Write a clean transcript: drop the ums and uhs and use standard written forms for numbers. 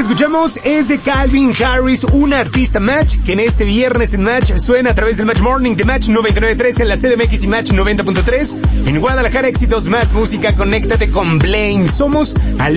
escuchamos es de Calvin Harris, un artista Match, que en este viernes en Match suena a través del Match Morning de Match 99.3 en la CDMX y Match 90.3. En Guadalajara, éxitos más música, conéctate con Blaine. Somos al